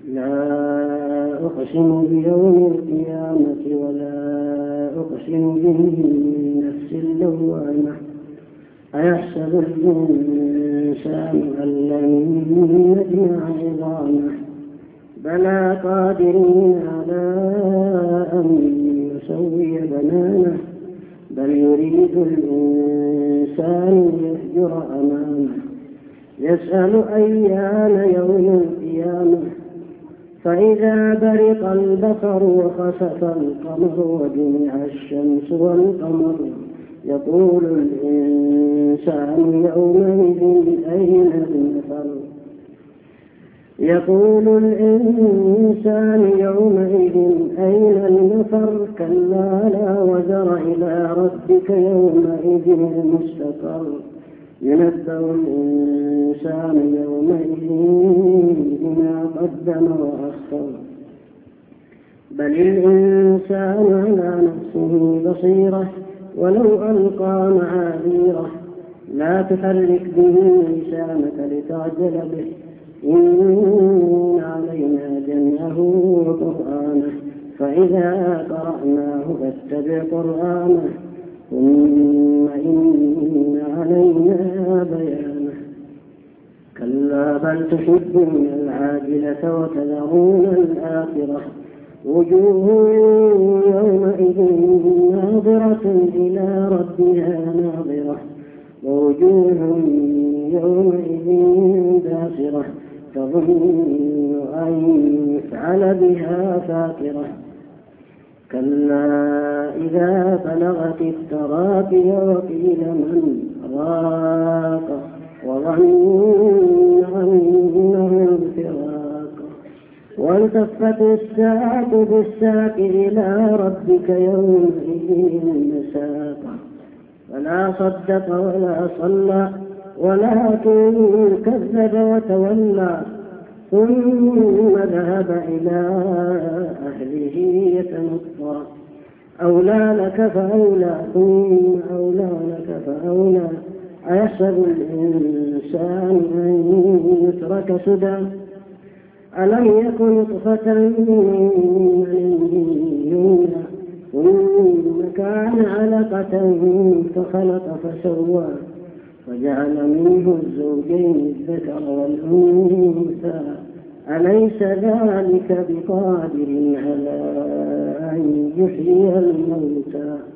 لا أقسم بيوم القيامة ولا أقسم بالنفس اللوامة أيحسب الإنسان أن لن نجمع عظامه بلى قادرين على أن نسوي بنانه بل يريد الإنسان ليفجر أمامه يسأل أيان يوم القيامة فإذا برق البصر وخسف القمر وجمع الشمس والقمر يقول الإنسان يومئذ أين المفر كلا لا وزر إلى ربك يومئذ المستقر ينبأ الإنسان يومئذ بما قدم وأخر بل الإنسان على نفسه بصيرة ولو ألقى معاذيره لا تحرك به لسانك لتعجل به إن علينا جمعه وقرآنه فإذا قرأناه فاتبع قرآنه ثم إن علينا بيانه كلا بل تحبون العاجلة وتذرون الآخرة وجوه يومئذ ناظرة إلى ربها ناظرة ووجوه يومئذ باسرة تظن أن يفعل بها فاقرة كلا إذا بلغت التراقي وقيل من راق وظن أنه الفراق والتفت الساق بالساق إلى ربك يومئذ المساق فلا صدق ولا صلى ولكن كذب وتولى ثم ذهب إلى أهله يتمطى أولى لك فأولى ثم أولى لك فأولى أيحسب الإنسان أن يترك سدى ألم يكن نطفة من يمنى ثم كان علقة فخلق فسوى وجعل منه الزوجين الذكر والأنثى أليس ذلك بقادر على أن يحيي الموتى